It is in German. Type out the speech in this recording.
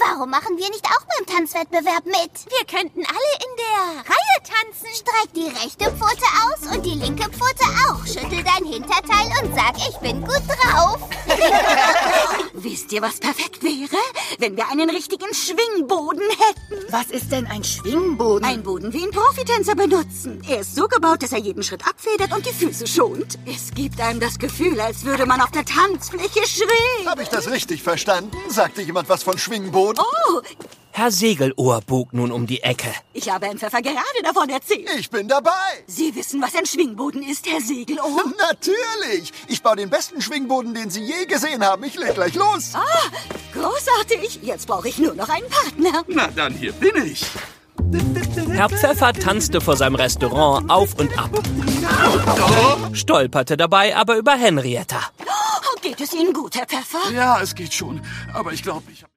Warum machen wir nicht auch beim Tanzwettbewerb mit? Wir könnten alle in der Reihe tanzen. Streck die rechte Pfote aus und die linke Pfote auch. Schüttel dein Hinterteil und sag, ich bin gut drauf. Wisst ihr, was perfekt wäre? Wenn wir einen richtigen Schwingboden hätten. Was ist denn ein Schwingboden? Ein Boden, wie ihn Profitänzer benutzen. Er ist so gebaut, dass er jeden Schritt abfedert und die Füße schont. Es gibt einem das Gefühl, als würde man auf der Tanzfläche schwingen. Habe ich das richtig verstanden? Sagte jemand was von Schwingboden? Oh, Herr Segelohr bog nun um die Ecke. ich habe Herrn Pfeffer gerade davon erzählt. Ich bin dabei. Sie wissen, was ein Schwingboden ist, Herr Segelohr? Natürlich. Ich baue den besten Schwingboden, den Sie je gesehen haben. Ich leg gleich los. Großartig. Jetzt brauche ich nur noch einen Partner. Na dann, hier bin ich. Herr Pfeffer tanzte vor seinem Restaurant auf und ab. Stolperte dabei aber über Henrietta. Oh, geht es Ihnen gut, Herr Pfeffer? Ja, es geht schon. Aber ich glaube, ich habe...